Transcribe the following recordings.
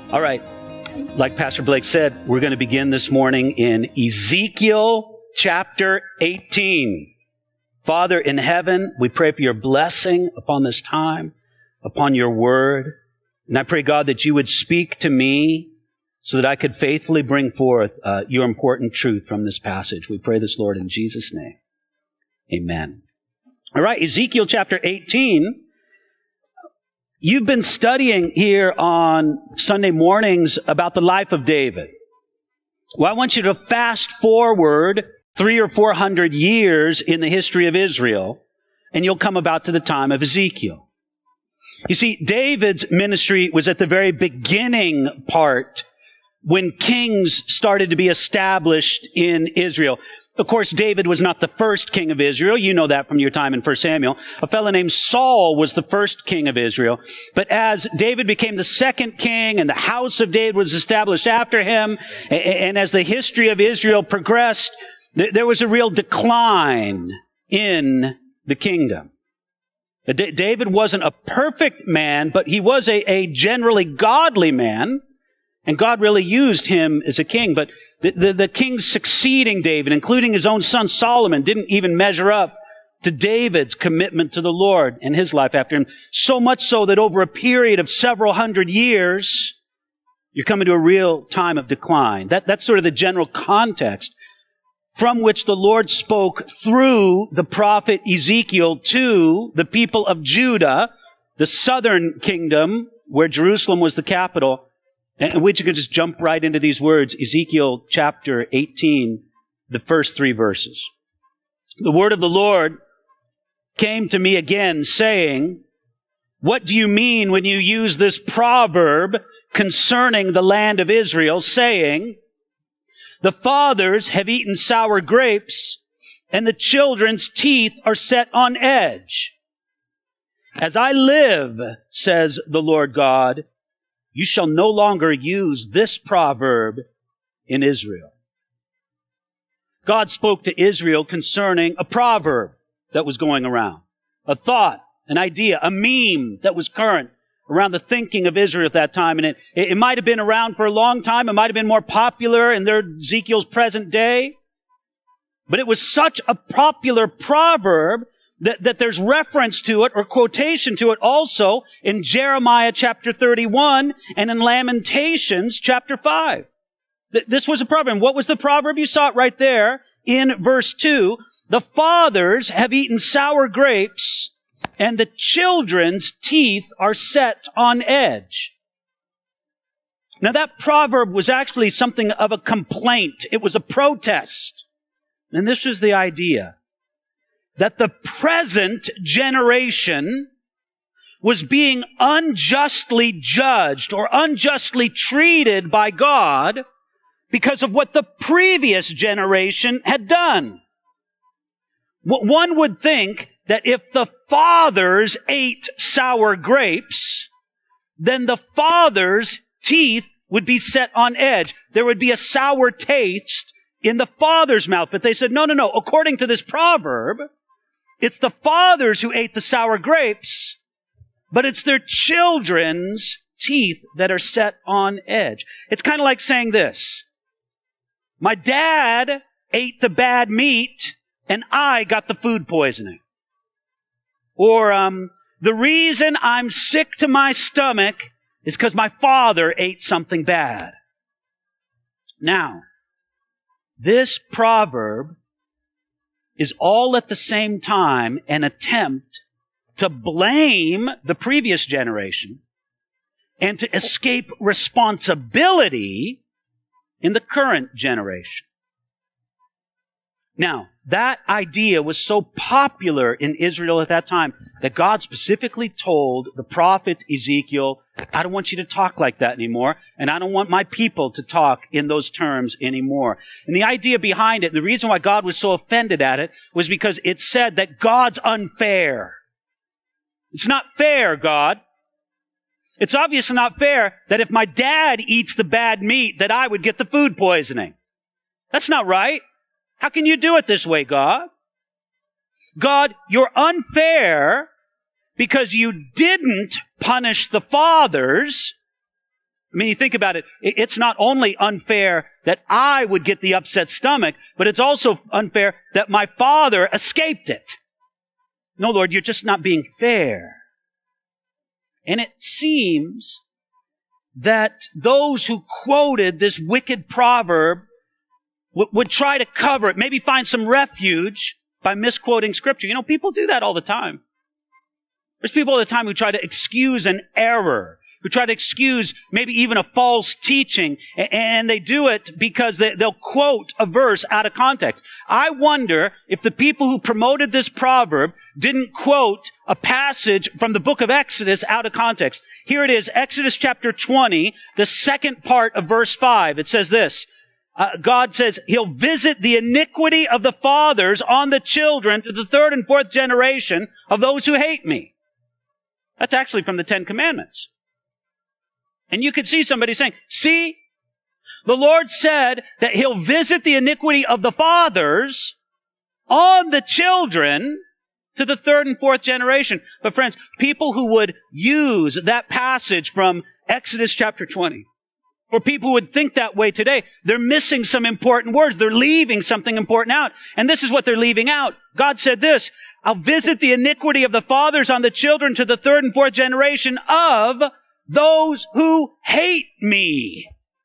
All right, like Pastor Blake said, we're going to begin this morning in Ezekiel chapter 18. Father in heaven, we pray for your blessing upon this time, upon your word. And I pray, God, that you would speak to me so that I could faithfully bring forth your important truth from this passage. We pray this, Lord, in Jesus' name. Amen. All right, Ezekiel chapter 18. You've been studying here on Sunday mornings about the life of David. Well, I want you to fast forward 300 or 400 years in the history of Israel, and you'll come about to the time of Ezekiel. You see, David's ministry was at the very beginning part when kings started to be established in Israel. Of course, David was not the first king of Israel. You know that from your time in 1 Samuel. A fellow named Saul was the first king of Israel. But as David became the second king and the house of David was established after him, and as the history of Israel progressed, there was a real decline in the kingdom. David wasn't a perfect man, but he was a generally godly man, and God really used him as a king. But the kings succeeding David, including his own son Solomon, didn't even measure up to David's commitment to the Lord and his life after him. So much so that over a period of several hundred years, you're coming to a real time of decline. That's sort of the general context from which the Lord spoke through the prophet Ezekiel to the people of Judah, the southern kingdom, where Jerusalem was the capital. And we could just jump right into these words, Ezekiel chapter 18, the first 3 verses. The word of the Lord came to me again, saying, "What do you mean when you use this proverb concerning the land of Israel, saying, the fathers have eaten sour grapes, and the children's teeth are set on edge? As I live, says the Lord God, you shall no longer use this proverb in Israel." God spoke to Israel concerning a proverb that was going around, a thought, an idea, a meme that was current around the thinking of Israel at that time. And it might have been around for a long time. It might have been more popular in Ezekiel's present day. But it was such a popular proverb that there's reference to it or quotation to it also in Jeremiah chapter 31 and in Lamentations chapter 5. This was a proverb. And what was the proverb? You saw it right there in verse 2. The fathers have eaten sour grapes, and the children's teeth are set on edge. Now that proverb was actually something of a complaint. It was a protest. And this was the idea: that the present generation was being unjustly judged or unjustly treated by God because of what the previous generation had done. One would think that if the fathers ate sour grapes, then the fathers' teeth would be set on edge. There would be a sour taste in the father's mouth. But they said, no. According to this proverb, it's the fathers who ate the sour grapes, but it's their children's teeth that are set on edge. It's kind of like saying this: my dad ate the bad meat, and I got the food poisoning. Or, the reason I'm sick to my stomach is because my father ate something bad. Now, this proverb is all at the same time an attempt to blame the previous generation and to escape responsibility in the current generation. Now, that idea was so popular in Israel at that time that God specifically told the prophet Ezekiel, I don't want you to talk like that anymore, and I don't want my people to talk in those terms anymore. And the idea behind it, the reason why God was so offended at it, was because it said that God's unfair. It's not fair, God. It's obviously not fair that if my dad eats the bad meat, that I would get the food poisoning. That's not right. How can you do it this way, God? God, you're unfair because you didn't punish the fathers, I mean, you think about it, it's not only unfair that I would get the upset stomach, but it's also unfair that my father escaped it. No, Lord, you're just not being fair. And it seems that those who quoted this wicked proverb would try to cover it, maybe find some refuge by misquoting Scripture. You know, people do that all the time. There's people all the time who try to excuse an error, who try to excuse maybe even a false teaching, and they do it because they'll quote a verse out of context. I wonder if the people who promoted this proverb didn't quote a passage from the book of Exodus out of context. Here it is, Exodus chapter 20, the second part of verse 5. It says this, God says, He'll visit the iniquity of the fathers on the children to the third and fourth generation of those who hate me. That's actually from the Ten Commandments. And you could see somebody saying, see, the Lord said that He'll visit the iniquity of the fathers on the children to the third and fourth generation. But friends, people who would use that passage from Exodus chapter 20, or people who would think that way today, they're missing some important words. They're leaving something important out. And this is what they're leaving out. God said this, I'll visit the iniquity of the fathers on the children to the third and fourth generation of those who hate me.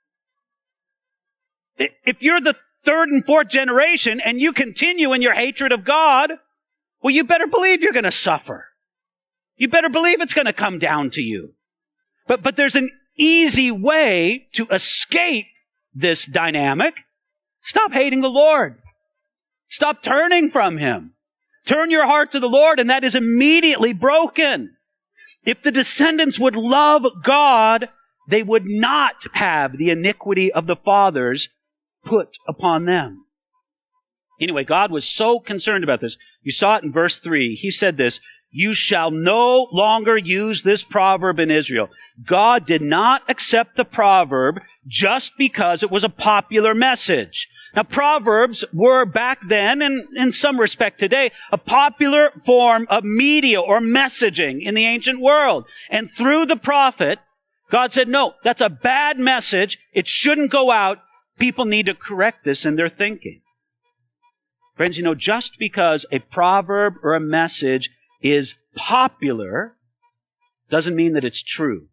If you're the third and fourth generation and you continue in your hatred of God, well, you better believe you're going to suffer. You better believe it's going to come down to you. But there's an easy way to escape this dynamic. Stop hating the Lord. Stop turning from Him. Turn your heart to the Lord, and that is immediately broken. If the descendants would love God, they would not have the iniquity of the fathers put upon them. Anyway, God was so concerned about this. You saw it in verse 3. He said this, you shall no longer use this proverb in Israel. God did not accept the proverb just because it was a popular message. Now, proverbs were back then, and in some respect today, a popular form of media or messaging in the ancient world. And through the prophet, God said, no, that's a bad message. It shouldn't go out. People need to correct this in their thinking. Friends, you know, just because a proverb or a message is popular doesn't mean that it's true.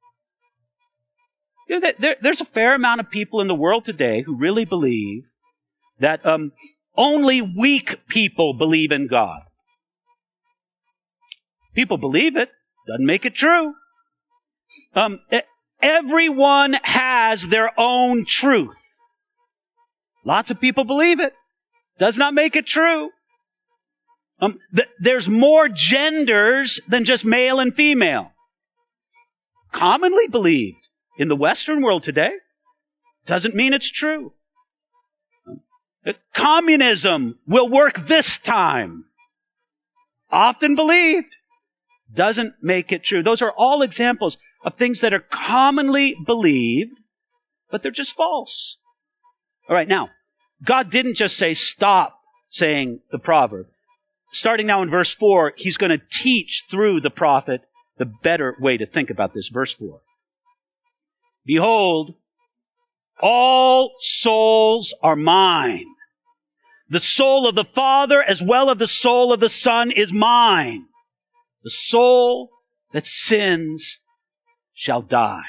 You know, there's a fair amount of people in the world today who really believe that only weak people believe in God. People believe it, doesn't make it true. Everyone has their own truth. Lots of people believe it, does not make it true. There's more genders than just male and female. Commonly believed in the Western world today, doesn't mean it's true. Communism will work this time. Often believed, doesn't make it true. Those are all examples of things that are commonly believed, but they're just false. All right, now, God didn't just say stop saying the proverb. Starting now in verse 4, He's going to teach through the prophet the better way to think about this. Verse 4. Behold, all souls are mine. The soul of the Father as well as the soul of the Son is mine. The soul that sins shall die.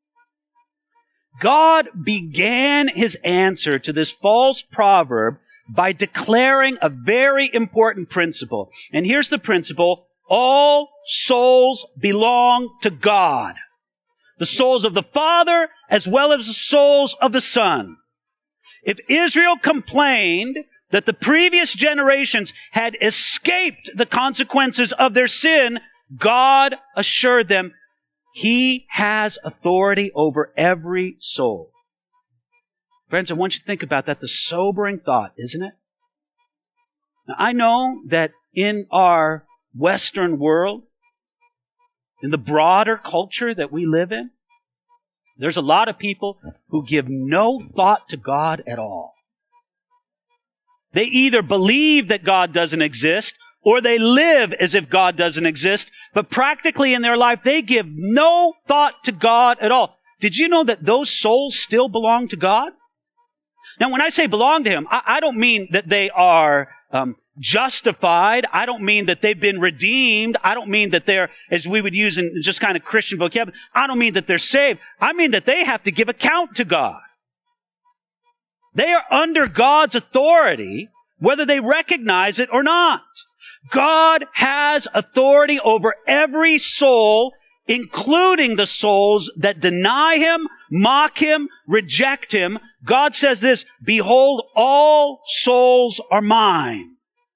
God began His answer to this false proverb by declaring a very important principle. And here's the principle. All souls belong to God. The souls of the Father as well as the souls of the Son. If Israel complained that the previous generations had escaped the consequences of their sin, God assured them He has authority over every soul. Friends, I want you to think about that. That's a sobering thought, isn't it? Now, I know that in our Western world, in the broader culture that we live in, there's a lot of people who give no thought to God at all. They either believe that God doesn't exist, or they live as if God doesn't exist, but practically in their life, they give no thought to God at all. did you know that those souls still belong to God? Now, when I say belong to Him, I don't mean that they are justified. I don't mean that they've been redeemed. I don't mean that they're, as we would use in just kind of Christian vocabulary, I don't mean that they're saved. I mean that they have to give account to God. They are under God's authority, whether they recognize it or not. God has authority over every soul, including the souls that deny Him, mock Him, reject Him. God says this, behold, all souls are mine.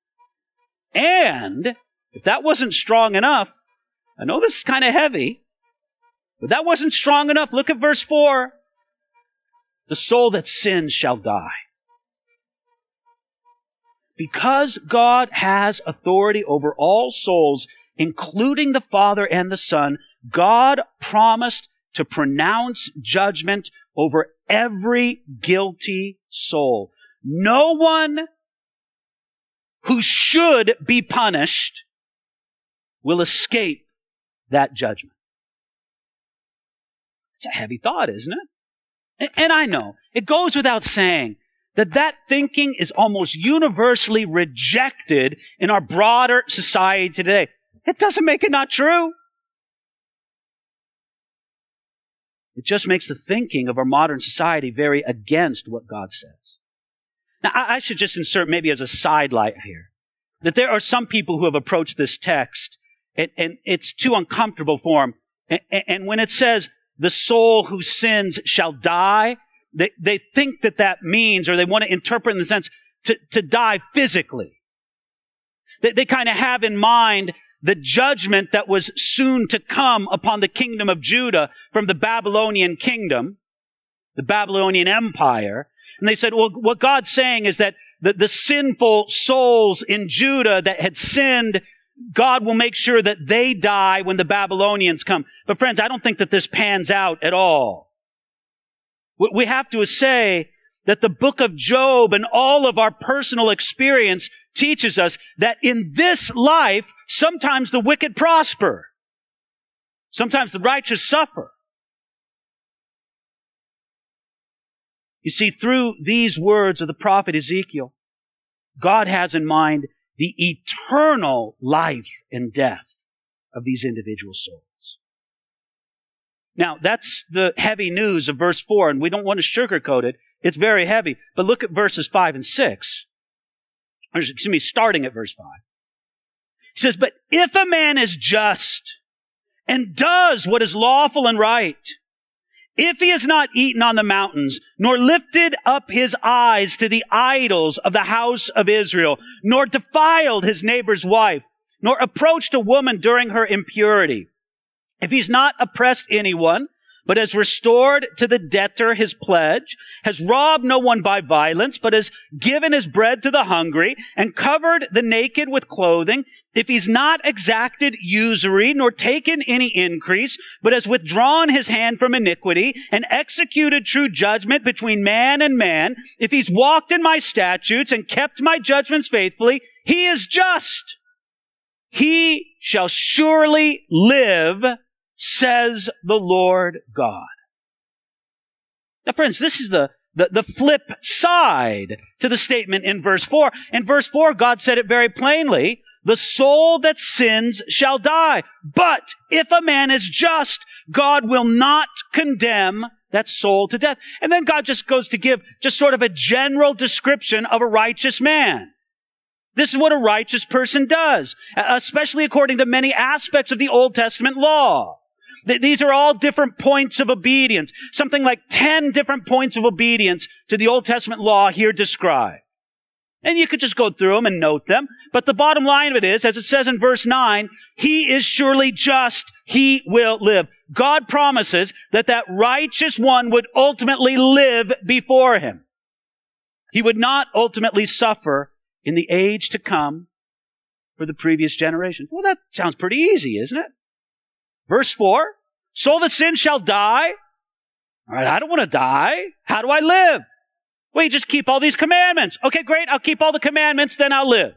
And if that wasn't strong enough, I know this is kind of heavy, but that wasn't strong enough. Look at verse 4. The soul that sins shall die. Because God has authority over all souls, including the Father and the Son, God promised to pronounce judgment over every guilty soul. No one who should be punished will escape that judgment. It's a heavy thought, isn't it? And I know, it goes without saying that thinking is almost universally rejected in our broader society today. It doesn't make it not true. It just makes the thinking of our modern society very against what God says. Now, I should just insert maybe as a sidelight here, that there are some people who have approached this text, and it's too uncomfortable for them. And when it says, the soul who sins shall die, they think that means, or they want to interpret in the sense, to die physically. They kind of have in mind the judgment that was soon to come upon the kingdom of Judah from the Babylonian kingdom, the Babylonian Empire. And they said, well, what God's saying is that the sinful souls in Judah that had sinned, God will make sure that they die when the Babylonians come. But friends, I don't think that this pans out at all. We have to say that the book of Job and all of our personal experience teaches us that in this life, sometimes the wicked prosper. Sometimes the righteous suffer. You see, through these words of the prophet Ezekiel, God has in mind the eternal life and death of these individual souls. Now, that's the heavy news of verse 4, and we don't want to sugarcoat it. It's very heavy. But look at verses 5 and 6. Starting at verse 5. He says, but if a man is just and does what is lawful and right, if he has not eaten on the mountains, nor lifted up his eyes to the idols of the house of Israel, nor defiled his neighbor's wife, nor approached a woman during her impurity, if he's not oppressed anyone, but has restored to the debtor his pledge, has robbed no one by violence, but has given his bread to the hungry, and covered the naked with clothing, if he's not exacted usury, nor taken any increase, but has withdrawn his hand from iniquity, and executed true judgment between man and man, if he's walked in my statutes and kept my judgments faithfully, he is just. He shall surely live, says the Lord God. Now, friends, this is the flip side to the statement in verse 4. In verse 4, God said it very plainly, the soul that sins shall die. But if a man is just, God will not condemn that soul to death. And then God just goes to give just sort of a general description of a righteous man. This is what a righteous person does, especially according to many aspects of the Old Testament law. These are all different points of obedience. Something like 10 different points of obedience to the Old Testament law here described. And you could just go through them and note them. But the bottom line of it is, as it says in verse 9, he is surely just, he will live. God promises that righteous one would ultimately live before him. He would not ultimately suffer in the age to come for the previous generation. Well, that sounds pretty easy, isn't it? Verse 4, soul that sins shall die. All right, I don't want to die. How do I live? Well, you just keep all these commandments. Okay, great. I'll keep all the commandments, then I'll live.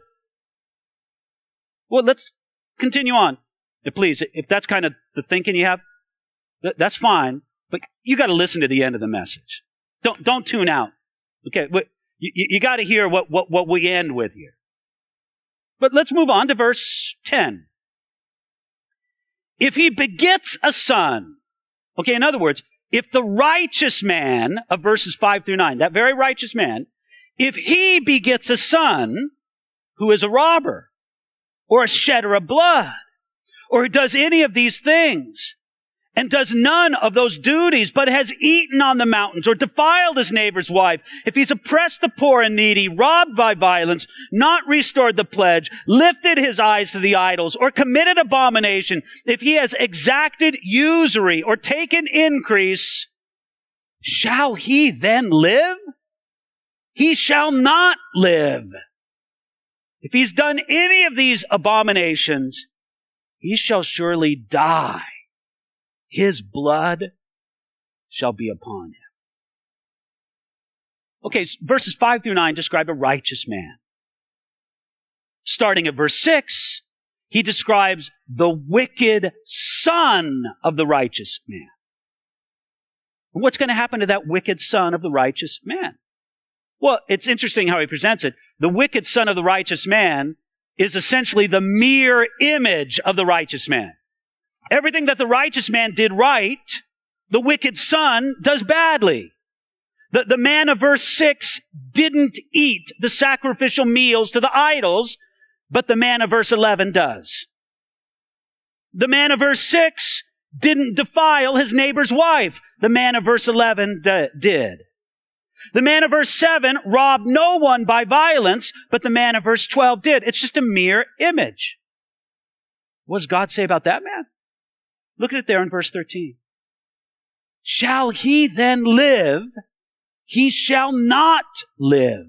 Well, let's continue on. Please, if that's kind of the thinking you have, that's fine. But you got to listen to the end of the message. Don't tune out. Okay, you got to hear what we end with here. But let's move on to verse 10. If he begets a son, okay, in other words, if the righteous man of verses 5 through 9, that very righteous man, if he begets a son who is a robber or a shedder of blood or who does any of these things and does none of those duties, but has eaten on the mountains or defiled his neighbor's wife, if he's oppressed the poor and needy, robbed by violence, not restored the pledge, lifted his eyes to the idols, or committed abomination, if he has exacted usury or taken increase, shall he then live? He shall not live. If he's done any of these abominations, he shall surely die. His blood shall be upon him. Okay, verses 5 through 9 describe a righteous man. Starting at verse 6, he describes the wicked son of the righteous man. And what's going to happen to that wicked son of the righteous man? Well, it's interesting how he presents it. The wicked son of the righteous man is essentially the mere image of the righteous man. Everything that the righteous man did right, the wicked son does badly. The man of verse 6 didn't eat the sacrificial meals to the idols, but the man of verse 11 does. The man of verse 6 didn't defile his neighbor's wife. The man of verse 11 did. The man of verse 7 robbed no one by violence, but the man of verse 12 did. It's just a mere image. What does God say about that man? Look at it there in verse 13. Shall he then live? He shall not live.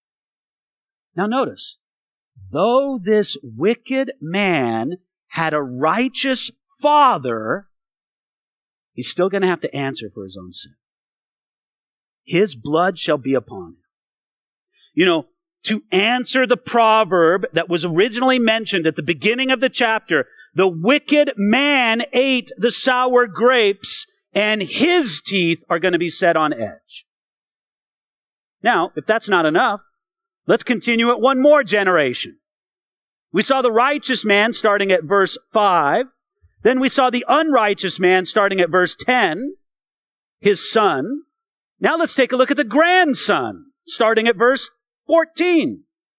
Now notice, though this wicked man had a righteous father, he's still going to have to answer for his own sin. His blood shall be upon him. You know, to answer the proverb that was originally mentioned at the beginning of the chapter, the wicked man ate the sour grapes, and his teeth are going to be set on edge. Now, if that's not enough, let's continue at one more generation. We saw the righteous man starting at verse 5. Then we saw the unrighteous man starting at verse 10, his son. Now let's take a look at the grandson starting at verse 14.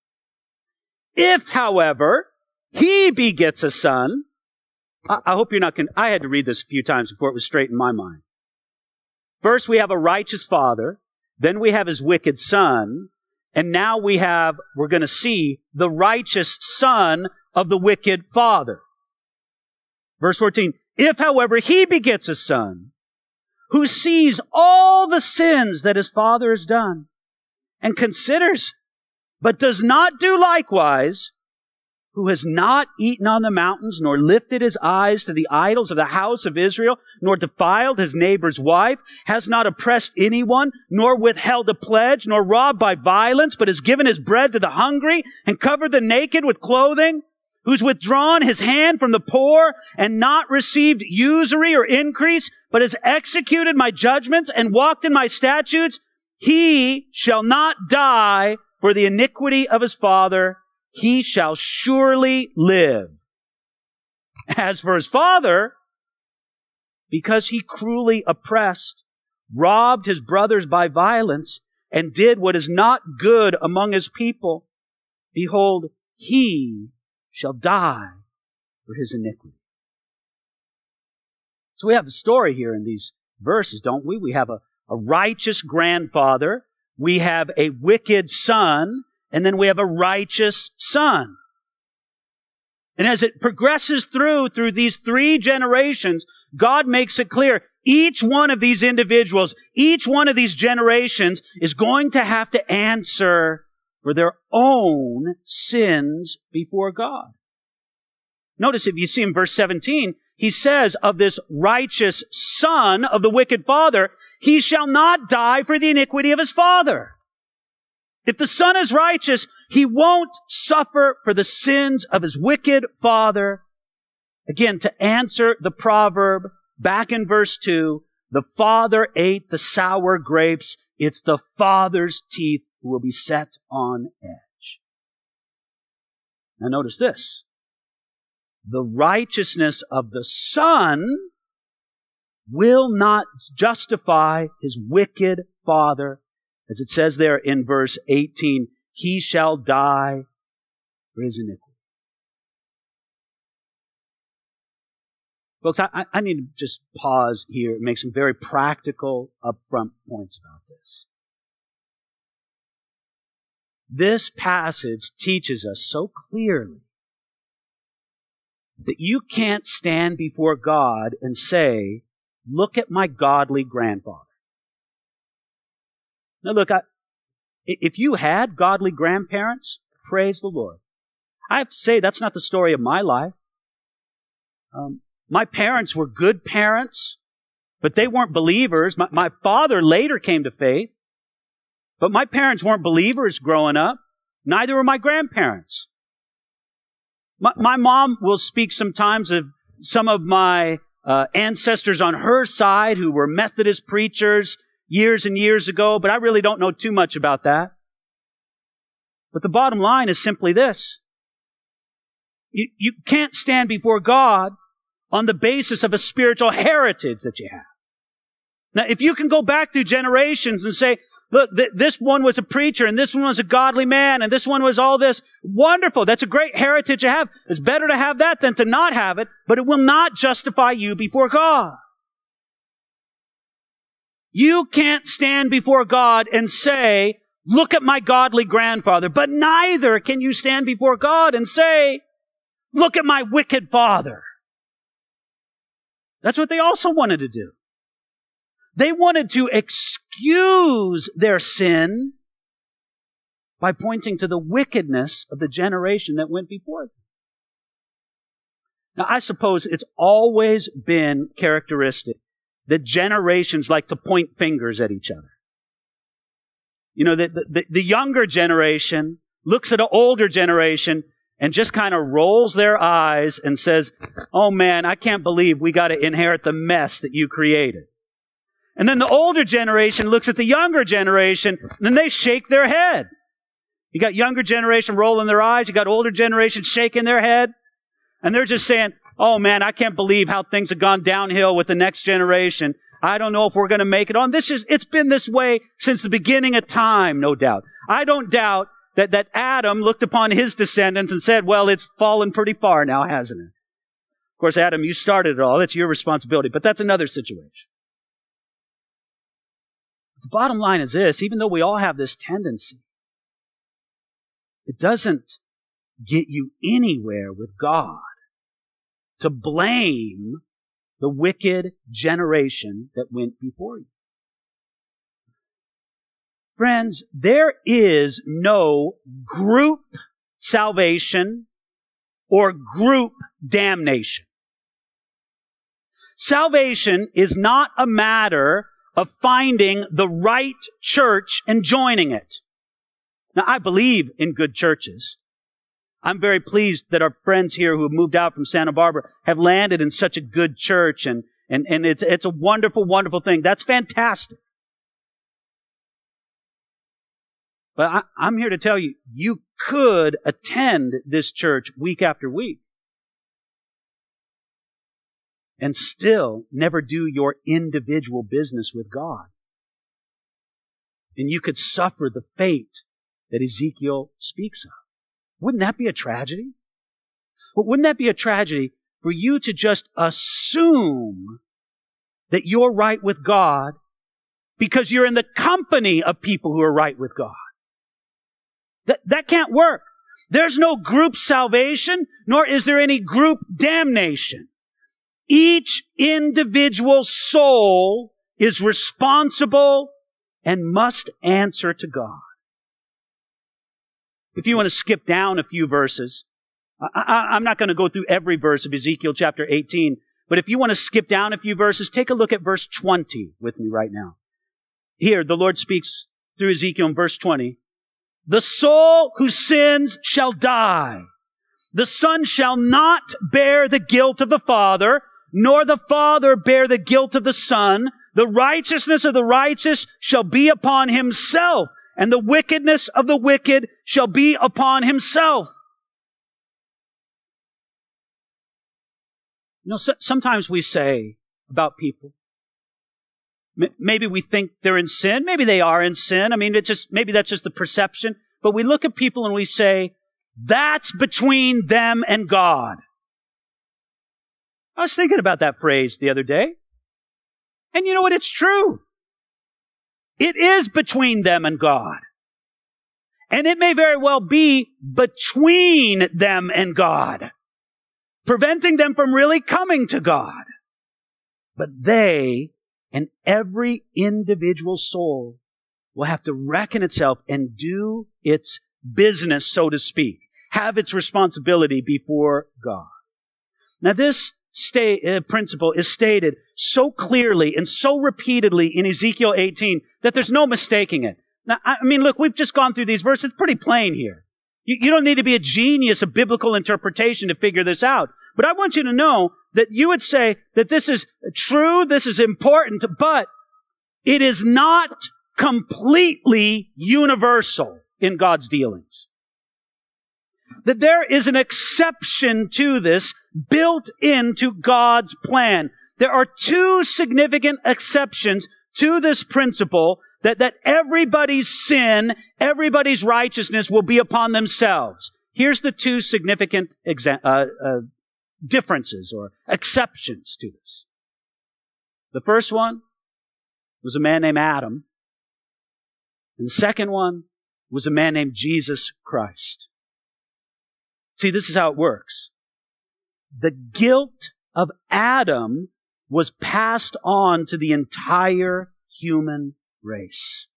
If, however, he begets a son. I hope you're not I had to read this a few times before it was straight in my mind. First, we have a righteous father. Then we have his wicked son. And now we're going to see the righteous son of the wicked father. Verse 14. If, however, he begets a son who sees all the sins that his father has done and considers, but does not do likewise, who has not eaten on the mountains, nor lifted his eyes to the idols of the house of Israel, nor defiled his neighbor's wife, has not oppressed anyone, nor withheld a pledge, nor robbed by violence, but has given his bread to the hungry, and covered the naked with clothing, who's withdrawn his hand from the poor, and not received usury or increase, but has executed my judgments and walked in my statutes, he shall not die for the iniquity of his father. He shall surely live. As for his father, because he cruelly oppressed, robbed his brothers by violence, and did what is not good among his people, behold, he shall die for his iniquity. So we have the story here in these verses, don't we? We have a righteous grandfather, we have a wicked son, and then we have a righteous son. And as it progresses through these three generations, God makes it clear, each one of these individuals, each one of these generations is going to have to answer for their own sins before God. Notice if you see in verse 17, he says of this righteous son of the wicked father, he shall not die for the iniquity of his father. If the son is righteous, he won't suffer for the sins of his wicked father. Again, to answer the proverb back in verse 2, The father ate the sour grapes. It's the father's teeth who will be set on edge. Now notice this. The righteousness of the Son will not justify his wicked father. As it says there in verse 18, he shall die for his iniquity. Folks, I need to just pause here and make some very practical upfront points about this. This passage teaches us so clearly that you can't stand before God and say, look at my godly grandfather. Now look, if you had godly grandparents, praise the Lord. I have to say that's not the story of my life. My parents were good parents, but they weren't believers. My father later came to faith, but my parents weren't believers growing up. Neither were my grandparents. My mom will speak sometimes of some of my ancestors on her side who were Methodist preachers years and years ago, but I really don't know too much about that. But the bottom line is simply this. You can't stand before God on the basis of a spiritual heritage that you have. Now, if you can go back through generations and say, look, this one was a preacher, and this one was a godly man, and this one was all this, wonderful. That's a great heritage to have. It's better to have that than to not have it, but it will not justify you before God. You can't stand before God and say, look at my godly grandfather, but neither can you stand before God and say, look at my wicked father. That's what they also wanted to do. They wanted to excuse their sin by pointing to the wickedness of the generation that went before them. Now, I suppose it's always been characteristic that generations like to point fingers at each other. You know, the younger generation looks at an older generation and just kind of rolls their eyes and says, oh man, I can't believe we got to inherit the mess that you created. And then the older generation looks at the younger generation, and then they shake their head. You got younger generation rolling their eyes, you got older generation shaking their head, and they're just saying, oh man, I can't believe how things have gone downhill with the next generation. I don't know if we're going to make it on. It's been this way since the beginning of time, no doubt. I don't doubt that Adam looked upon his descendants and said, well, it's fallen pretty far now, hasn't it? Of course, Adam, you started it all. That's your responsibility, but that's another situation. The bottom line is this, even though we all have this tendency, it doesn't get you anywhere with God to blame the wicked generation that went before you. Friends, there is no group salvation or group damnation. Salvation is not a matter of finding the right church and joining it. Now, I believe in good churches. I'm very pleased that our friends here who have moved out from Santa Barbara have landed in such a good church, and it's a wonderful, wonderful thing. That's fantastic. But I'm here to tell you, you could attend this church week after week and still never do your individual business with God. And you could suffer the fate that Ezekiel speaks of. Wouldn't that be a tragedy? But wouldn't that be a tragedy for you to just assume that you're right with God because you're in the company of people who are right with God? That can't work. There's no group salvation, nor is there any group damnation. Each individual soul is responsible and must answer to God. If you want to skip down a few verses, I'm not going to go through every verse of Ezekiel chapter 18, but if you want to skip down a few verses, take a look at verse 20 with me right now. Here, the Lord speaks through Ezekiel in verse 20. The soul who sins shall die. The son shall not bear the guilt of the father, nor the father bear the guilt of the son. The righteousness of the righteous shall be upon himself, and the wickedness of the wicked shall be upon himself. You know, sometimes we say about people, maybe we think they're in sin. Maybe they are in sin. I mean, maybe that's just the perception. But we look at people and we say, that's between them and God. I was thinking about that phrase the other day. And you know what? It's true. It is between them and God. And it may very well be between them and God, preventing them from really coming to God. But they and every individual soul will have to reckon itself and do its business, so to speak, have its responsibility before God. Now this principle is stated so clearly and so repeatedly in Ezekiel 18 that there's no mistaking it. Now, I mean, look, we've just gone through these verses. It's pretty plain here. You don't need to be a genius of biblical interpretation to figure this out. But I want you to know that you would say that this is true, this is important, but it is not completely universal in God's dealings. That there is an exception to this built into God's plan. There are two significant exceptions to this principle that everybody's sin, everybody's righteousness will be upon themselves. Here's the two significant differences or exceptions to this. The first one was a man named Adam. And the second one was a man named Jesus Christ. See, this is how it works. The guilt of Adam was passed on to the entire human race.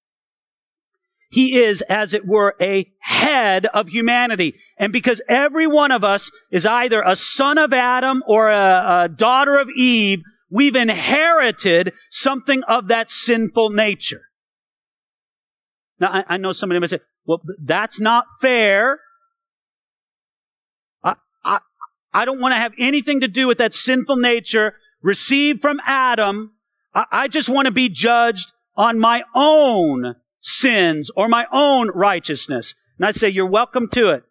He is, as it were, a head of humanity. And because every one of us is either a son of Adam or a daughter of Eve, we've inherited something of that sinful nature. Now, I know somebody might say, well, that's not fair. I don't want to have anything to do with that sinful nature received from Adam. I just want to be judged on my own sins or my own righteousness. And I say, you're welcome to it.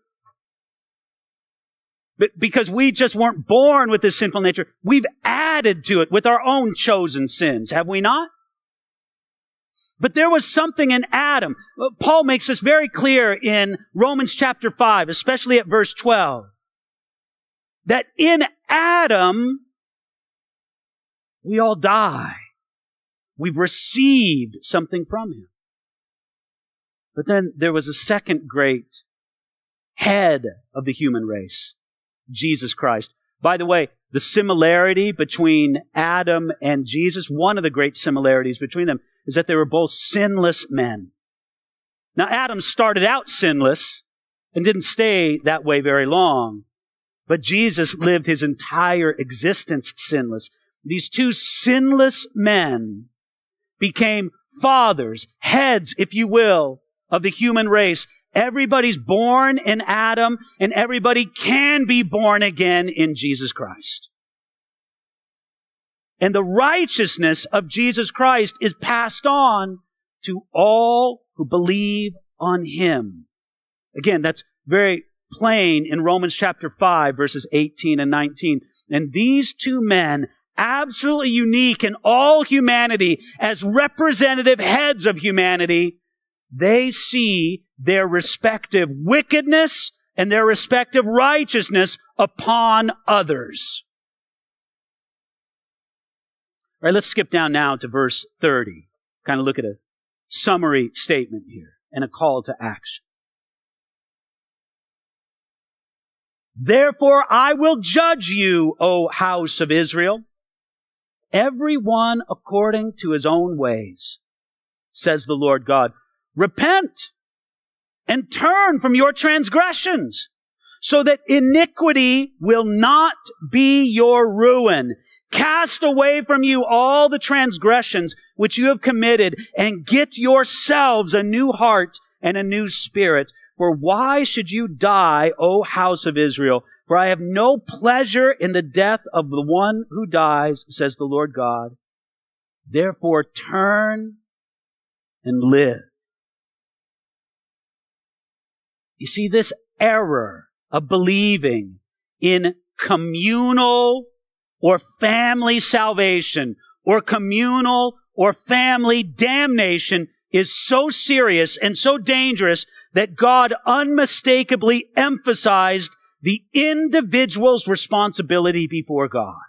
But because we just weren't born with this sinful nature, we've added to it with our own chosen sins, have we not? But there was something in Adam. Paul makes this very clear in Romans chapter 5, especially at verse 12. That in Adam, we all die. We've received something from him. But then there was a second great head of the human race, Jesus Christ. By the way, the similarity between Adam and Jesus, one of the great similarities between them, is that they were both sinless men. Now, Adam started out sinless and didn't stay that way very long. But Jesus lived his entire existence sinless. These two sinless men became fathers, heads, if you will, of the human race. Everybody's born in Adam, and everybody can be born again in Jesus Christ. And the righteousness of Jesus Christ is passed on to all who believe on him. Again, that's very plain in Romans chapter 5, verses 18 and 19. And these two men, absolutely unique in all humanity, as representative heads of humanity, they see their respective wickedness and their respective righteousness upon others. All right, let's skip down now to verse 30. Kind of look at a summary statement here and a call to action. Therefore I will judge you, O house of Israel, every one according to his own ways, says the Lord God. Repent and turn from your transgressions, so that iniquity will not be your ruin. Cast away from you all the transgressions which you have committed, and get yourselves a new heart and a new spirit. For why should you die, O house of Israel? For I have no pleasure in the death of the one who dies, says the Lord God. Therefore, turn and live. You see, this error of believing in communal or family salvation or communal or family damnation is so serious and so dangerous that God unmistakably emphasized the individual's responsibility before God.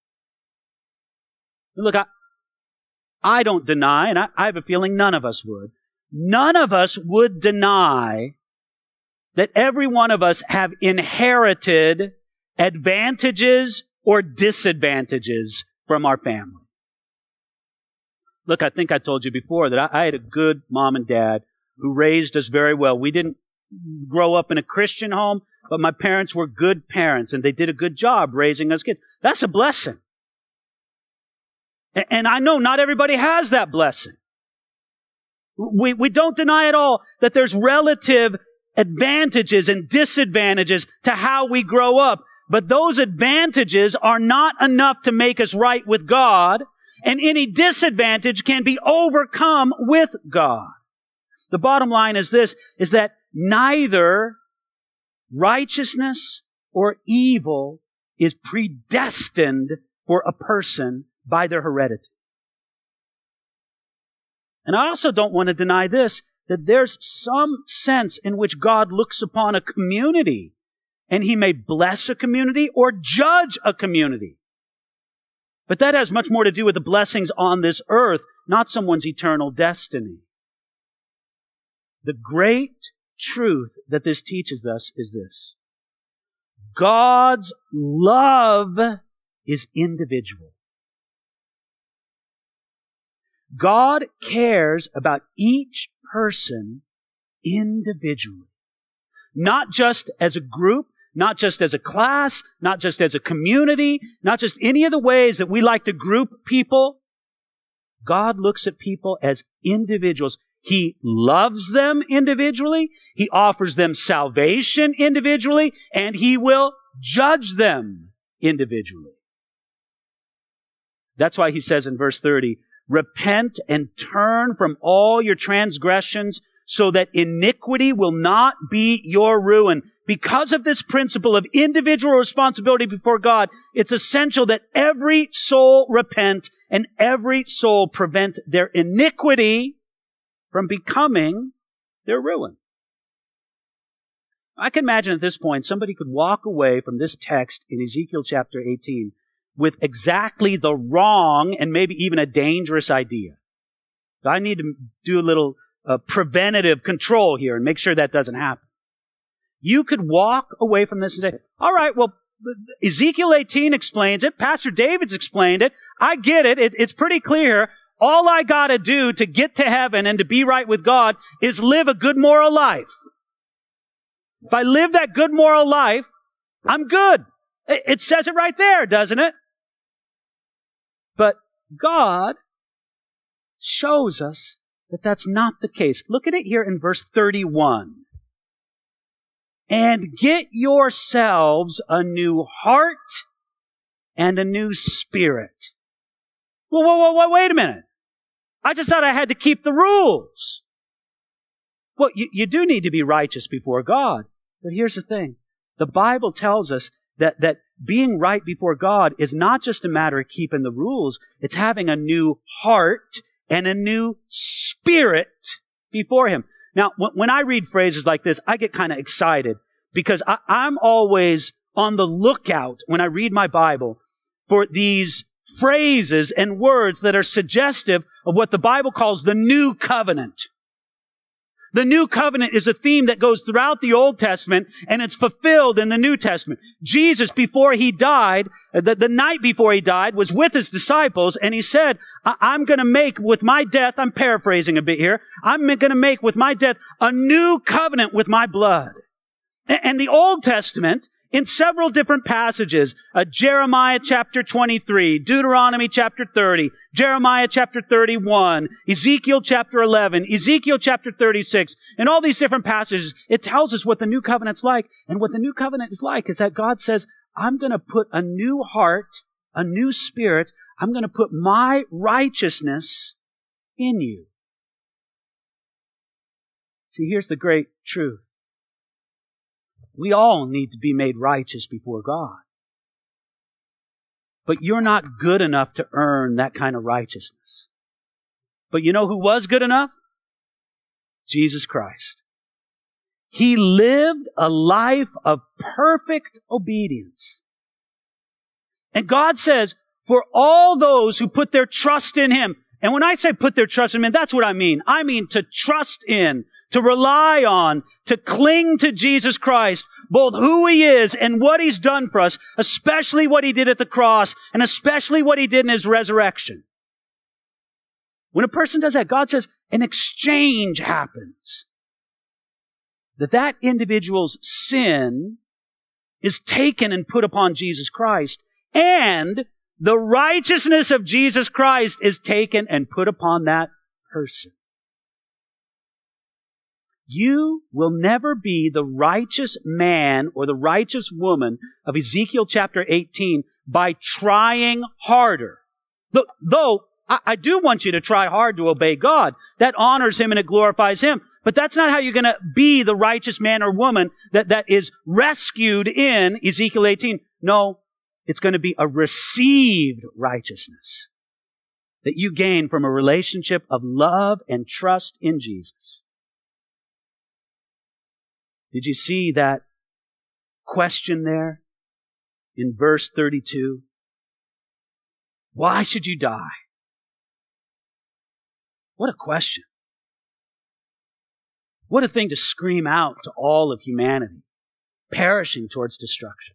Look, I don't deny, and I have a feeling none of us would. None of us would deny that every one of us have inherited advantages or disadvantages from our family. Look, I think I told you before that I had a good mom and dad who raised us very well. We didn't grow up in a Christian home, but my parents were good parents, and they did a good job raising us kids. That's a blessing. And I know not everybody has that blessing. We don't deny at all that there's relative advantages and disadvantages to how we grow up. But those advantages are not enough to make us right with God, and any disadvantage can be overcome with God. The bottom line is this, is that neither righteousness or evil is predestined for a person by their heredity. And I also don't want to deny this, that there's some sense in which God looks upon a community and He may bless a community or judge a community. But that has much more to do with the blessings on this earth, not someone's eternal destiny. The great truth that this teaches us is this: God's love is individual. God cares about each person individually. Not just as a group, not just as a class, not just as a community, not just any of the ways that we like to group people. God looks at people as individuals. He loves them individually. He offers them salvation individually, and He will judge them individually. That's why He says in verse 30, repent and turn from all your transgressions so that iniquity will not be your ruin. Because of this principle of individual responsibility before God, it's essential that every soul repent and every soul prevent their iniquity from becoming their ruin. I can imagine at this point somebody could walk away from this text in Ezekiel chapter 18 with exactly the wrong and maybe even a dangerous idea. I need to do a little preventative control here and make sure that doesn't happen. You could walk away from this and say, all right, well, Ezekiel 18 explains it. Pastor David's explained it. I get it. It's pretty clear. All I got to do to get to heaven and to be right with God is live a good moral life. If I live that good moral life, I'm good. It says it right there, doesn't it? But God shows us that that's not the case. Look at it here in verse 31. And get yourselves a new heart and a new spirit. Whoa, wait a minute. I just thought I had to keep the rules. Well, you do need to be righteous before God. But here's the thing. The Bible tells us that being right before God is not just a matter of keeping the rules. It's having a new heart and a new spirit before Him. Now, when I read phrases like this, I get kind of excited because I'm always on the lookout when I read my Bible for these phrases and words that are suggestive of what the Bible calls the new covenant. The new covenant is a theme that goes throughout the Old Testament, and it's fulfilled in the New Testament. Jesus, before He died, the night before He died, was with His disciples, and He said, I'm going to make with my death, I'm paraphrasing a bit here, I'm going to make with my death a new covenant with my blood. And the Old Testament, in several different passages, Jeremiah chapter 23, Deuteronomy chapter 30, Jeremiah chapter 31, Ezekiel chapter 11, Ezekiel chapter 36, and all these different passages, it tells us what the new covenant's like. And what the new covenant is like is that God says, I'm going to put a new heart, a new spirit, I'm going to put my righteousness in you. See, here's the great truth. We all need to be made righteous before God. But you're not good enough to earn that kind of righteousness. But you know who was good enough? Jesus Christ. He lived a life of perfect obedience. And God says, for all those who put their trust in Him, and when I say put their trust in Him, that's what I mean. I mean to trust in, to rely on, to cling to Jesus Christ, both who He is and what He's done for us, especially what He did at the cross, and especially what He did in His resurrection. When a person does that, God says an exchange happens. That individual's sin is taken and put upon Jesus Christ, and the righteousness of Jesus Christ is taken and put upon that person. You will never be the righteous man or the righteous woman of Ezekiel chapter 18 by trying harder. Though I do want you to try hard to obey God. That honors Him and it glorifies Him. But that's not how you're going to be the righteous man or woman that is rescued in Ezekiel 18. No, it's going to be a received righteousness that you gain from a relationship of love and trust in Jesus. Did you see that question there in verse 32? Why should you die? What a question. What a thing to scream out to all of humanity, perishing towards destruction.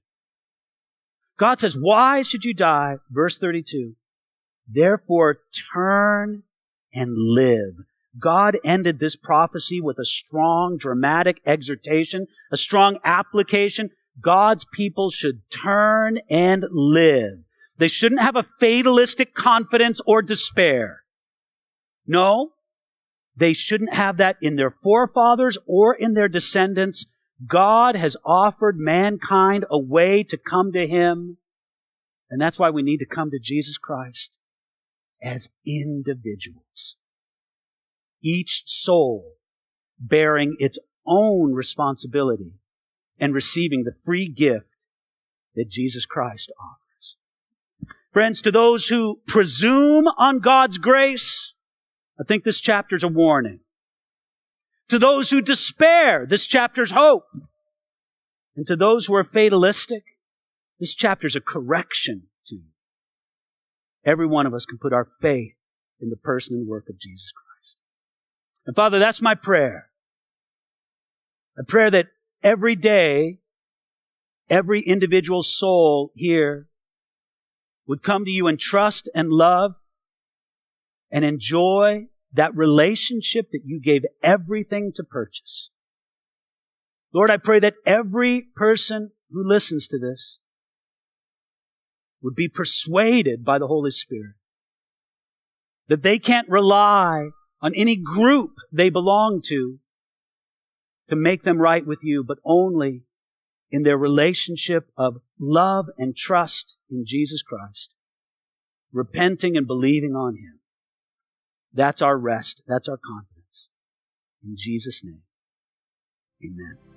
God says, why should you die? Verse 32. Therefore turn and live. God ended this prophecy with a strong, dramatic exhortation, a strong application. God's people should turn and live. They shouldn't have a fatalistic confidence or despair. No, they shouldn't have that in their forefathers or in their descendants. God has offered mankind a way to come to Him. And that's why we need to come to Jesus Christ as individuals. Each soul bearing its own responsibility and receiving the free gift that Jesus Christ offers. Friends, to those who presume on God's grace, I think this chapter's a warning. To those who despair, this chapter's hope. And to those who are fatalistic, this chapter's a correction to you. Every one of us can put our faith in the person and work of Jesus Christ. And Father, that's my prayer. A prayer that every day, every individual soul here would come to you and trust and love and enjoy that relationship that you gave everything to purchase. Lord, I pray that every person who listens to this would be persuaded by the Holy Spirit that they can't rely on any group they belong to make them right with you, but only in their relationship of love and trust in Jesus Christ, repenting and believing on Him. That's our rest. That's our confidence. In Jesus' name, amen.